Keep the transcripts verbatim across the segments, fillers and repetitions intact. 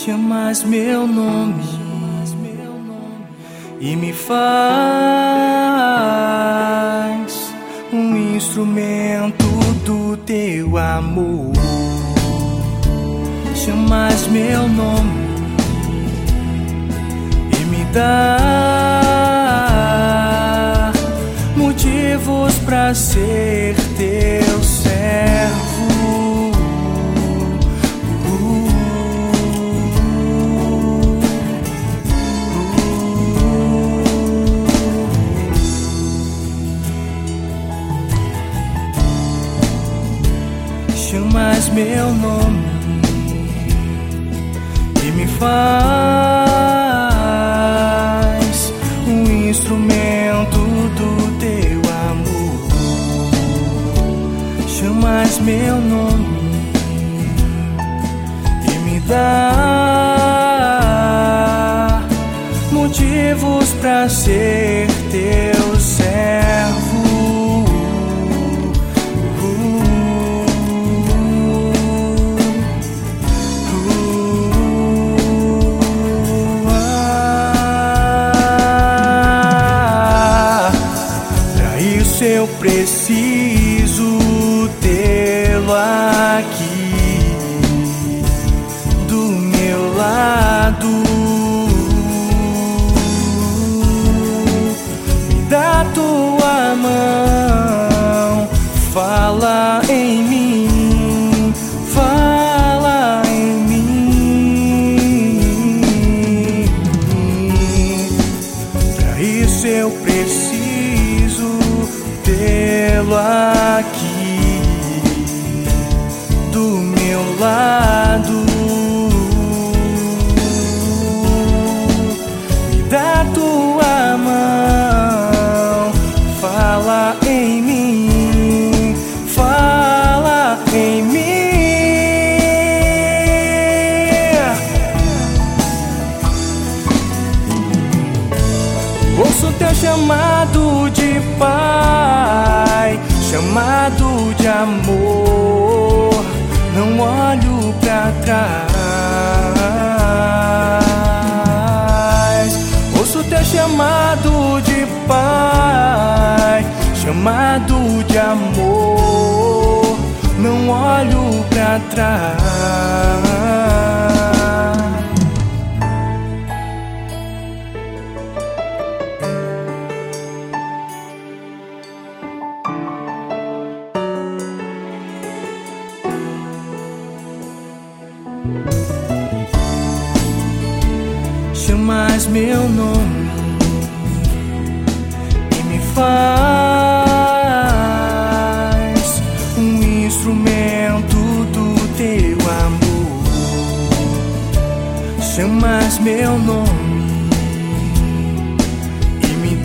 chamas meu nome e me faz um instrumento do teu amor. Chamas meu nome e me dá motivos pra ser teu servo. Chamas meu nome e me faz um instrumento do teu amor. Chamas meu nome e me dá motivos pra ser teu servo. Eu preciso tê-lo aqui do meu lado. Me dá tua mão, fala em mim, fala em mim. Pra isso eu preciso tê-lo aqui do meu lado. Me dá tua mão, fala em mim, fala em mim. Ouço teu chamado de Pai, chamado de amor, não olho pra trás. Ouço teu chamado de Pai, chamado de amor, não olho pra trás. Chamas meu nome e me faz um instrumento do teu amor. Chamas meu nome e me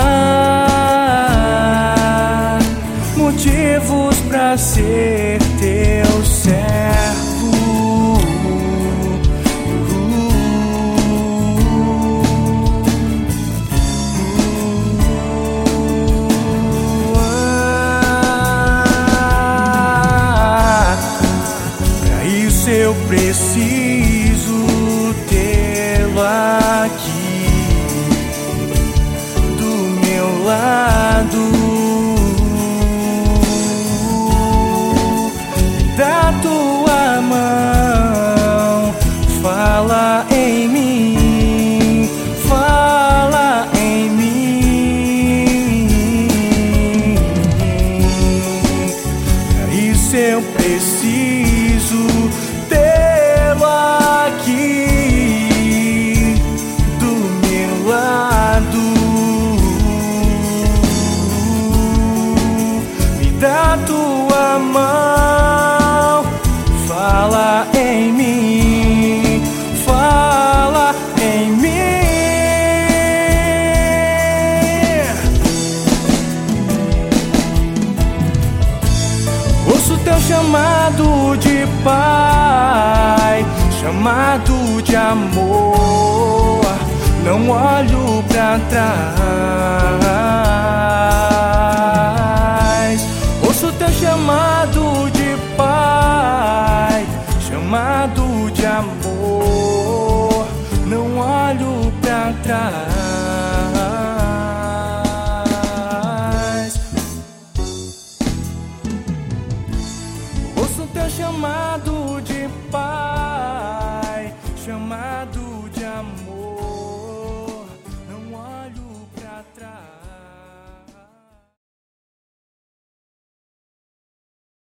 dá motivos pra ser teu servo. Eu preciso tê-lo aqui do meu lado. Dá tua mão, fala em mim, fala em mim. Pra isso eu preciso tê-lo aqui do meu lado. Me dá tua mão, fala em mim, fala em mim. Ouço teu chamado de Pai, chamado de amor, não olho pra trás. Ouço teu chamado de Pai, chamado de amor. Ouço teu chamado de pai, chamado